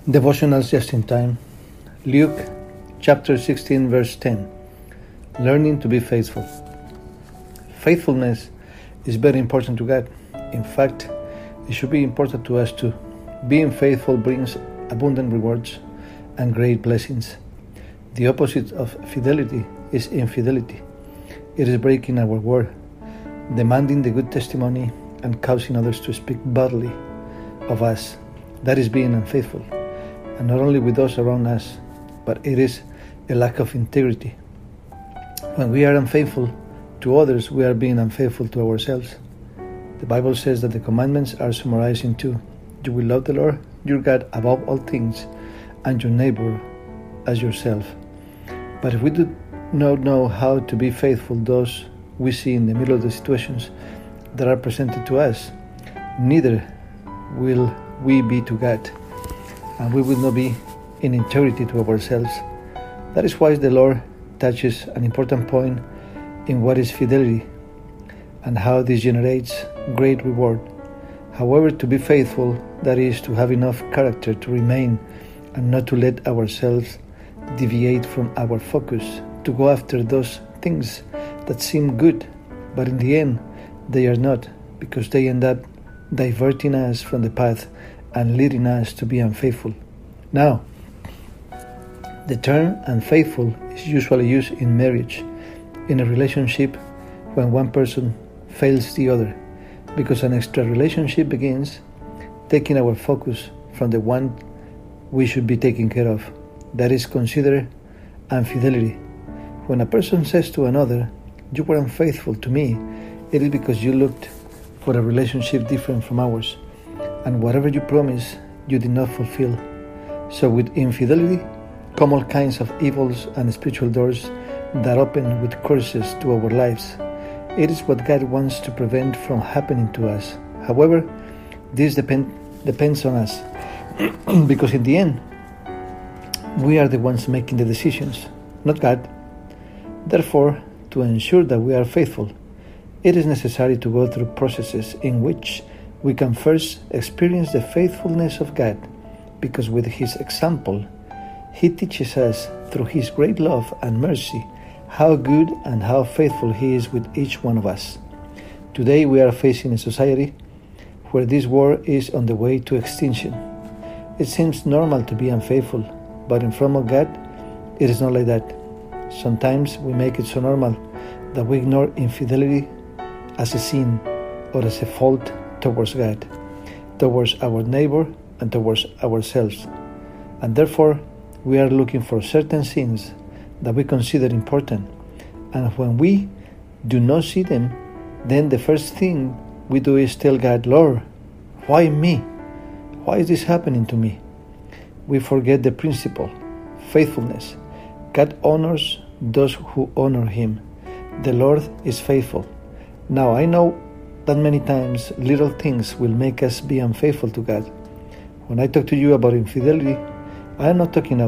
Devotionals just in time. Luke chapter 16 verse 10. Learning to be faithful. Faithfulness is very important to God. In fact, it should be important to us too. Being faithful brings abundant rewards and great blessings. The opposite of fidelity is infidelity. It is breaking our word, demanding the good testimony, and causing others to speak badly of us. That is being unfaithful. And not only with those around us, but it is a lack of integrity. When we are unfaithful to others, we are being unfaithful to ourselves. The Bible says that the commandments are summarized in two. You will love the Lord your God above all things, and your neighbor as yourself. But if we do not know how to be faithful those we see in the middle of the situations that are presented to us, neither will we be to God, and we will not be in integrity to ourselves. That is why the Lord touches an important point in what is fidelity and how this generates great reward. However, to be faithful, that is to have enough character to remain and not to let ourselves deviate from our focus, to go after those things that seem good, but in the end they are not, because they end up diverting us from the path and leading us to be unfaithful. Now, the term unfaithful is usually used in marriage, in a relationship when one person fails the other, because an extra relationship begins taking our focus from the one we should be taking care of. That is considered infidelity. When a person says to another, "You were unfaithful to me," it is because you looked for a relationship different from ours, and whatever you promised, you did not fulfill. So with infidelity come all kinds of evils and spiritual doors that open with curses to our lives. It is what God wants to prevent from happening to us. However, this depends on us, because in the end, we are the ones making the decisions, not God. Therefore, to ensure that we are faithful, it is necessary to go through processes in which we can first experience the faithfulness of God, because with His example, He teaches us through His great love and mercy how good and how faithful He is with each one of us. Today we are facing a society where this war is on the way to extinction. It seems normal to be unfaithful, but in front of God, it is not like that. Sometimes we make it so normal that we ignore infidelity as a sin or as a fault towards God, towards our neighbor, and towards ourselves. And therefore, we are looking for certain sins that we consider important. And when we do not see them, then the first thing we do is tell God, "Lord, why me? Why is this happening to me?" We forget the principle, faithfulness. God honors those who honor Him. The Lord is faithful. Now, I know that many times little things will make us be unfaithful to God. When I talk to you about infidelity, I am not talking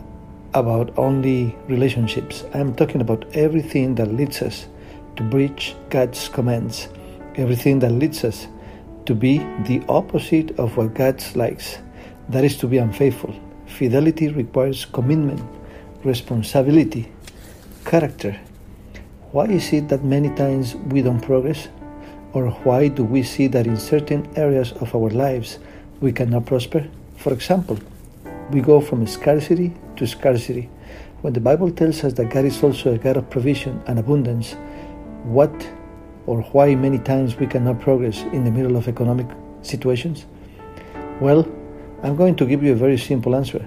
about only relationships. I am talking about everything that leads us to breach God's commands, everything that leads us to be the opposite of what God likes. That is to be unfaithful. Fidelity requires commitment, responsibility, character. Why is it that many times we don't progress? Or why do we see that in certain areas of our lives we cannot prosper? For example, we go from scarcity to scarcity. When the Bible tells us that God is also a God of provision and abundance, what or why many times we cannot progress in the middle of economic situations? Well, I'm going to give you a very simple answer.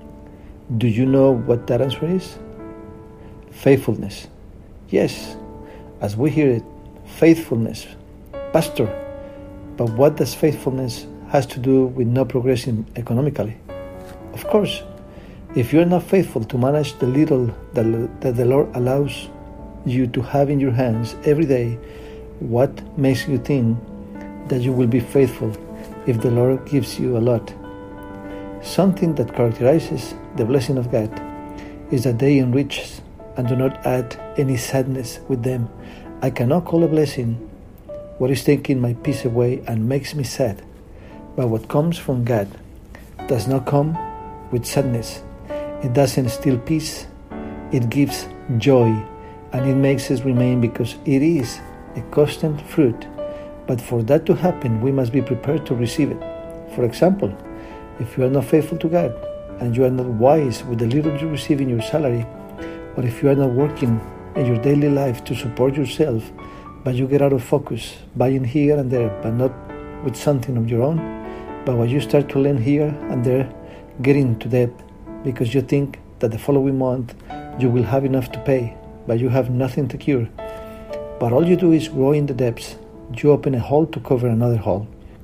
Do you know what that answer is? Faithfulness. Yes, as we hear it, faithfulness. Pastor, but what does faithfulness has to do with not progressing economically? Of course, if you are not faithful to manage the little that the Lord allows you to have in your hands every day, what makes you think that you will be faithful if the Lord gives you a lot? Something that characterizes the blessing of God is that they enrich us and do not add any sadness with them. I cannot call a blessing what is taking my peace away and makes me sad, but what comes from God does not come with sadness. It doesn't steal peace. It gives joy, and it makes us remain because it is a constant fruit. But for that to happen, we must be prepared to receive it. For example, if you are not faithful to God, and you are not wise with the little you receive in your salary, or if you are not working in your daily life to support yourself, but you get out of focus, buying here and there, but not with something of your own, but when you start to lend here and there, getting into debt because you think that the following month you will have enough to pay, but you have nothing to cure. But all you do is grow in the depths. You open a hole to cover another hole,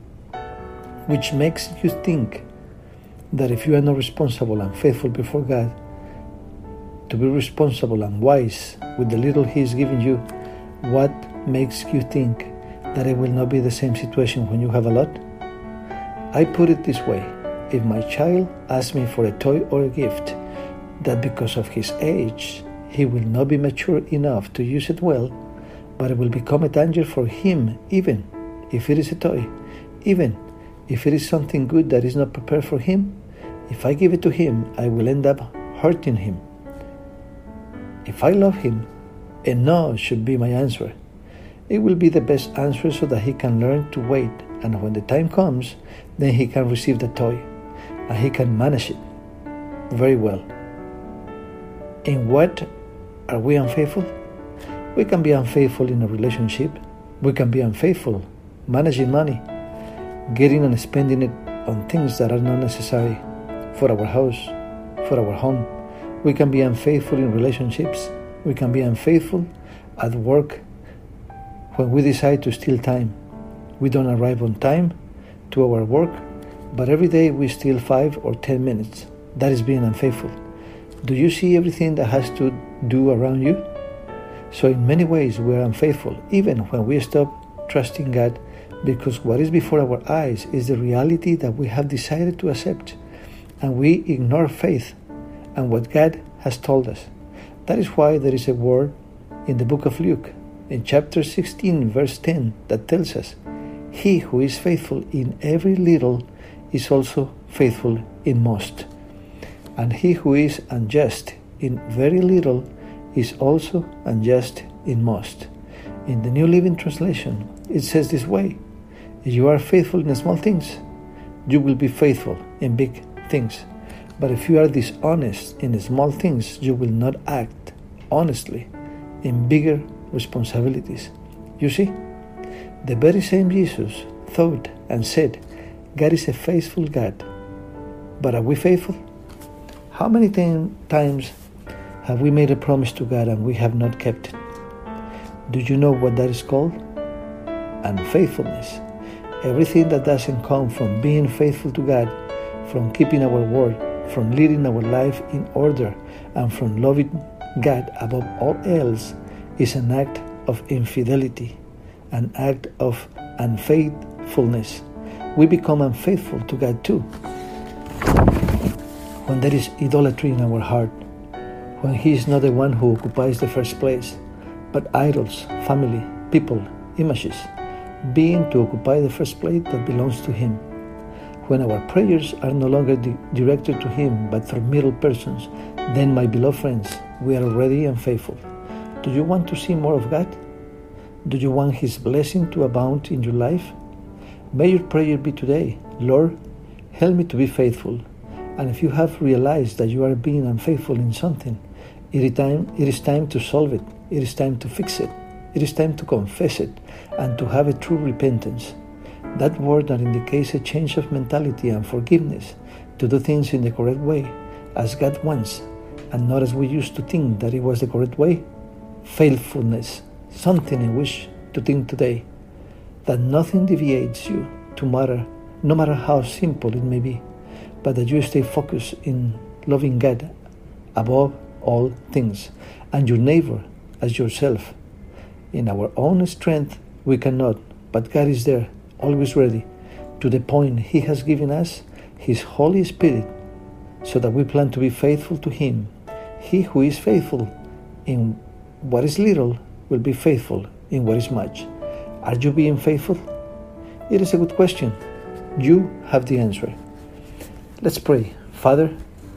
which makes you think that if you are not responsible and faithful before God, to be responsible and wise with the little He is giving you, what makes you think that it will not be the same situation when you have a lot? I put it this way: if my child asks me for a toy or a gift, that because of his age, he will not be mature enough to use it well, but it will become a danger for him, even if it is a toy, even if it is something good that is not prepared for him. If I give it to him, I will end up hurting him. If I love him, a no should be my answer. It will be the best answer so that he can learn to wait, and when the time comes, then he can receive the toy, and he can manage it very well. In what are we unfaithful? We can be unfaithful in a relationship. We can be unfaithful managing money, getting and spending it on things that are not necessary for our house, for our home. We can be unfaithful in relationships. We can be unfaithful at work when we decide to steal time. We don't arrive on time to our work, but every day we steal 5 or 10 minutes. That is being unfaithful. Do you see everything that has to do around you? So in many ways we are unfaithful, even when we stop trusting God, because what is before our eyes is the reality that we have decided to accept, and we ignore faith and what God has told us. That is why there is a word in the book of Luke, in chapter 16, verse 10, that tells us, "He who is faithful in every little is also faithful in most. And he who is unjust in very little is also unjust in most." In the New Living Translation, it says this way: if you are faithful in small things, you will be faithful in big things. But if you are dishonest in small things, you will not act honestly in bigger responsibilities. You see, the very same Jesus thought and said, God is a faithful God. But are we faithful? How many times have we made a promise to God and we have not kept it? Do you know what that is called? Unfaithfulness. Everything that doesn't come from being faithful to God, from keeping our word, from leading our life in order, and from loving God above all else is an act of infidelity, an act of unfaithfulness. We become unfaithful to God too when there is idolatry in our heart, when He is not the one who occupies the first place, but idols, family, people, images, being to occupy the first place that belongs to Him. When our prayers are no longer directed to Him, but through middle persons, then, my beloved friends, we are already unfaithful. Do you want to see more of God? Do you want His blessing to abound in your life? May your prayer be today: Lord, help me to be faithful. And if you have realized that you are being unfaithful in something, it is time to solve it. It is time to fix it. It is time to confess it and to have a true repentance. That word that indicates a change of mentality and forgiveness, to do things in the correct way, as God wants, and not as we used to think that it was the correct way. Faithfulness, something in which to think today, that nothing deviates you to matter, no matter how simple it may be, but that you stay focused in loving God above all things, and your neighbor as yourself. In our own strength we cannot, but God is there, always ready, to the point He has given us His Holy Spirit, so that we plan to be faithful to Him. He who is faithful in what is little will be faithful in what is much. Are you being faithful? It is a good question. You have the answer. Let's pray. Father,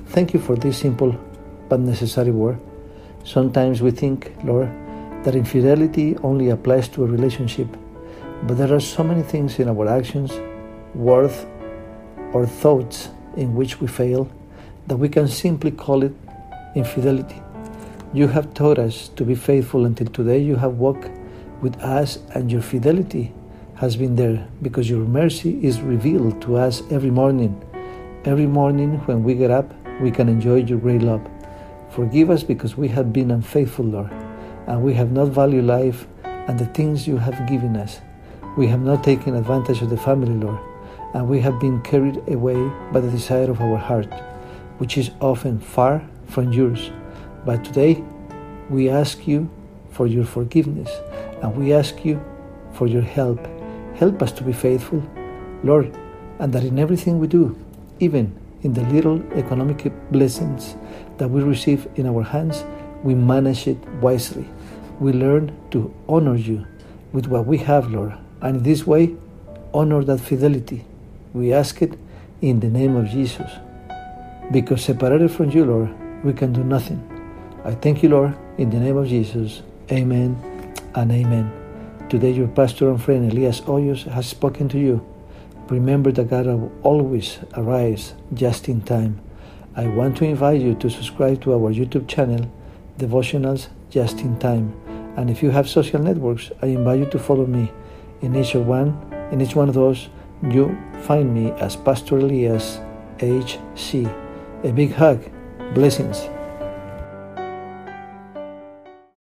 thank you for this simple but necessary word. Sometimes we think, Lord, that infidelity only applies to a relationship, but there are so many things in our actions, words, or thoughts in which we fail that we can simply call it infidelity. You have taught us to be faithful until today. You have walked with us, and your fidelity has been there because your mercy is revealed to us every morning. Every morning when we get up, we can enjoy your great love. Forgive us because we have been unfaithful, Lord, and we have not valued life and the things you have given us. We have not taken advantage of the family, Lord, and we have been carried away by the desire of our heart, which is often far from yours. But today, we ask you for your forgiveness, and we ask you for your help. Help us to be faithful, Lord, and that in everything we do, even in the little economic blessings that we receive in our hands, we manage it wisely. We learn to honor you with what we have, Lord, and in this way, honor that fidelity. We ask it in the name of Jesus, because separated from you, Lord, we can do nothing. I thank you, Lord, in the name of Jesus. Amen and amen. Today, your pastor and friend Elias Hoyos has spoken to you. Remember that God always arrives just in time. I want to invite you to subscribe to our YouTube channel, Devotionals Just in Time. And if you have social networks, I invite you to follow me. In each one of those, you find me as Pastor Elias HC. A big hug. Blessings.